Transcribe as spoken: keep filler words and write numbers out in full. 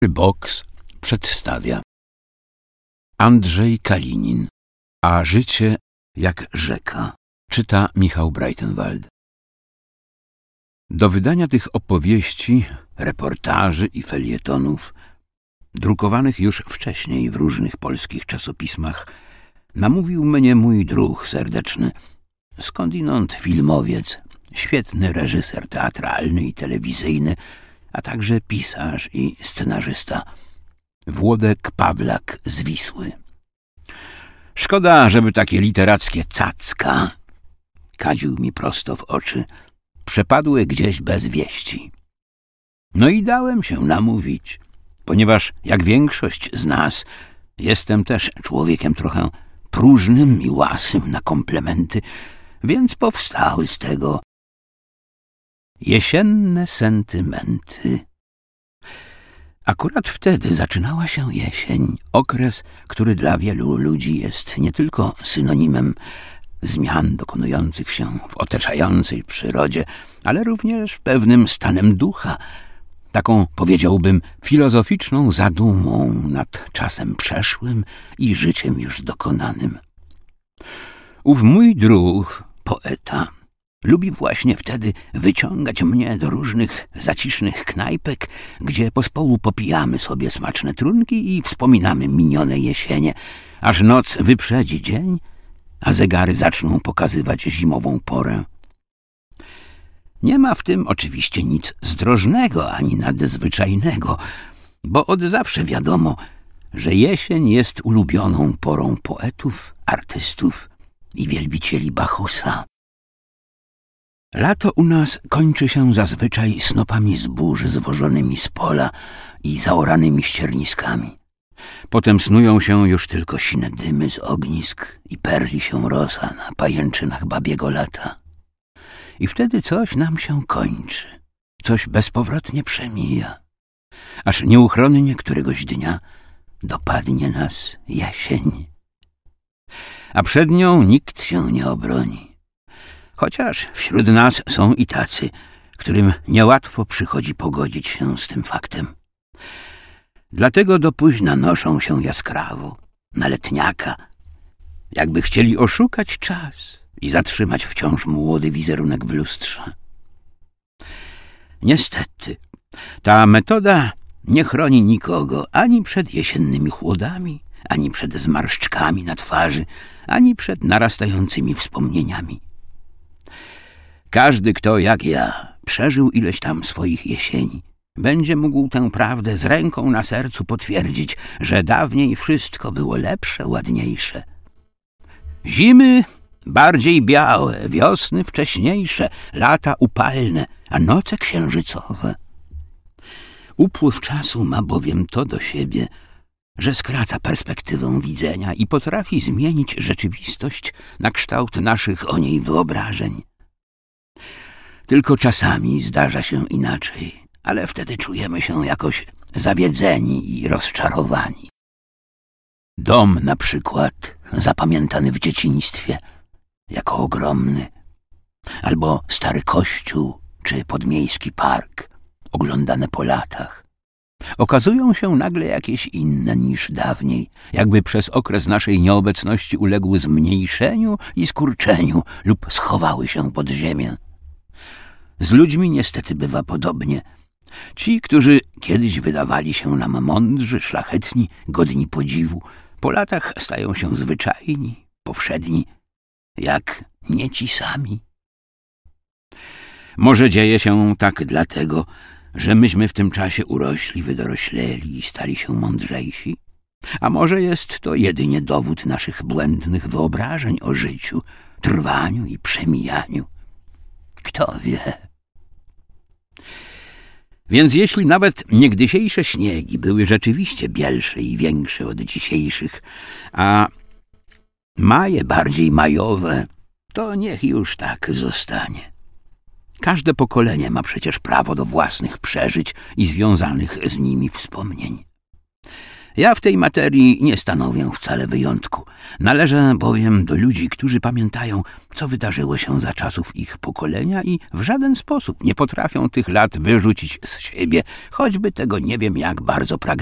Boks przedstawia Andrzej Kalinin, a życie jak rzeka. Czyta Michał Breitenwald. Do wydania tych opowieści, reportaży i felietonów, drukowanych już wcześniej w różnych polskich czasopismach, namówił mnie mój druh serdeczny, skądinąd filmowiec, świetny reżyser teatralny i telewizyjny, a także pisarz i scenarzysta, Włodek Pawlak z Wisły. Szkoda, żeby takie literackie cacka, kadził mi prosto w oczy, przepadły gdzieś bez wieści. No i dałem się namówić, ponieważ jak większość z nas jestem też człowiekiem trochę próżnym i łasym na komplementy, więc powstały z tego jesienne sentymenty. Akurat wtedy zaczynała się jesień, okres, który dla wielu ludzi jest nie tylko synonimem zmian dokonujących się w otaczającej przyrodzie, ale również pewnym stanem ducha, taką, powiedziałbym, filozoficzną zadumą nad czasem przeszłym i życiem już dokonanym. Ów mój druh, poeta, lubi właśnie wtedy wyciągać mnie do różnych zacisznych knajpek, gdzie pospołu popijamy sobie smaczne trunki i wspominamy minione jesienie, aż noc wyprzedzi dzień, a zegary zaczną pokazywać zimową porę. Nie ma w tym oczywiście nic zdrożnego ani nadzwyczajnego, bo od zawsze wiadomo, że jesień jest ulubioną porą poetów, artystów i wielbicieli Bachusa. Lato u nas kończy się zazwyczaj snopami zbóż zwożonymi z pola i zaoranymi ścierniskami. Potem snują się już tylko sine dymy z ognisk i perli się rosa na pajęczynach babiego lata. I wtedy coś nam się kończy, coś bezpowrotnie przemija, aż nieuchronnie któregoś dnia dopadnie nas jesień. A przed nią nikt się nie obroni. Chociaż wśród nas są i tacy, którym niełatwo przychodzi pogodzić się z tym faktem. Dlatego do późna noszą się jaskrawo, na letniaka, jakby chcieli oszukać czas i zatrzymać wciąż młody wizerunek w lustrze. Niestety, ta metoda nie chroni nikogo ani przed jesiennymi chłodami, ani przed zmarszczkami na twarzy, ani przed narastającymi wspomnieniami. Każdy, kto jak ja przeżył ileś tam swoich jesieni, będzie mógł tę prawdę z ręką na sercu potwierdzić, że dawniej wszystko było lepsze, ładniejsze. Zimy bardziej białe, wiosny wcześniejsze, lata upalne, a noce księżycowe. Upływ czasu ma bowiem to do siebie, że skraca perspektywę widzenia i potrafi zmienić rzeczywistość na kształt naszych o niej wyobrażeń. Tylko czasami zdarza się inaczej, ale wtedy czujemy się jakoś zawiedzeni i rozczarowani. Dom na przykład, zapamiętany w dzieciństwie jako ogromny, albo stary kościół czy podmiejski park, oglądane po latach, okazują się nagle jakieś inne niż dawniej, jakby przez okres naszej nieobecności uległy zmniejszeniu i skurczeniu lub schowały się pod ziemię. Z ludźmi niestety bywa podobnie. Ci, którzy kiedyś wydawali się nam mądrzy, szlachetni, godni podziwu, po latach stają się zwyczajni, powszedni, jak nie ci sami. Może dzieje się tak dlatego, że myśmy w tym czasie urośli, wydorośleli i stali się mądrzejsi, a może jest to jedynie dowód naszych błędnych wyobrażeń o życiu, trwaniu i przemijaniu. Kto wie? Więc jeśli nawet niegdysiejsze śniegi były rzeczywiście bielsze i większe od dzisiejszych, a maje bardziej majowe, to niech już tak zostanie. Każde pokolenie ma przecież prawo do własnych przeżyć i związanych z nimi wspomnień. Ja w tej materii nie stanowię wcale wyjątku. Należę bowiem do ludzi, którzy pamiętają, co wydarzyło się za czasów ich pokolenia i w żaden sposób nie potrafią tych lat wyrzucić z siebie, choćby tego nie wiem jak bardzo pragnęli.